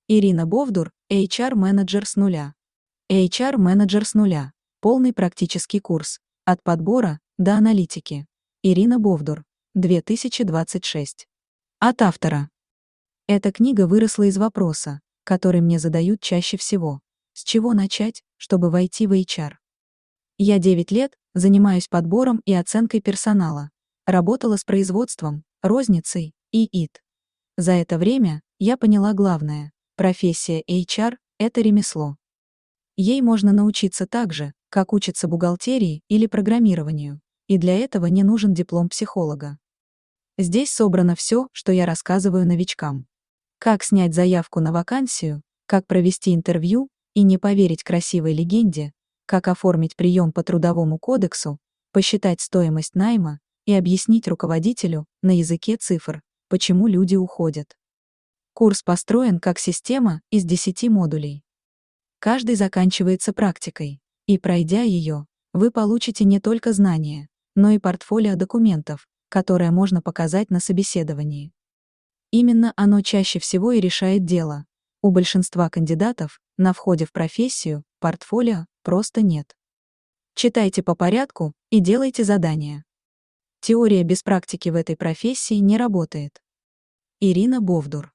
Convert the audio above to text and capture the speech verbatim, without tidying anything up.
Ирина Бовдур, эйч ар-менеджер с нуля. эйч ар-менеджер с нуля. Полный практический курс. От подбора до аналитики. Ирина Бовдур. две тысячи двадцать шесть. От автора. Эта книга выросла из вопроса, который мне задают чаще всего. С чего начать, чтобы войти в эйч ар? Я девять лет занимаюсь подбором и оценкой персонала. Работала с производством, розницей и ай ти. За это время я поняла главное. Профессия эйч ар – это ремесло. Ей можно научиться так же, как учатся бухгалтерии или программированию, и для этого не нужен диплом психолога. Здесь собрано все, что я рассказываю новичкам. Как снять заявку на вакансию, как провести интервью и не поверить красивой легенде, как оформить прием по Трудовому кодексу, посчитать стоимость найма и объяснить руководителю на языке цифр, почему люди уходят. Курс построен как система из десяти модулей. Каждый заканчивается практикой, и, пройдя ее, вы получите не только знания, но и портфолио документов, которое можно показать на собеседовании. Именно оно чаще всего и решает дело. У большинства кандидатов на входе в профессию портфолио просто нет. Читайте по порядку и делайте задания. Теория без практики в этой профессии не работает. Ирина Бовдур.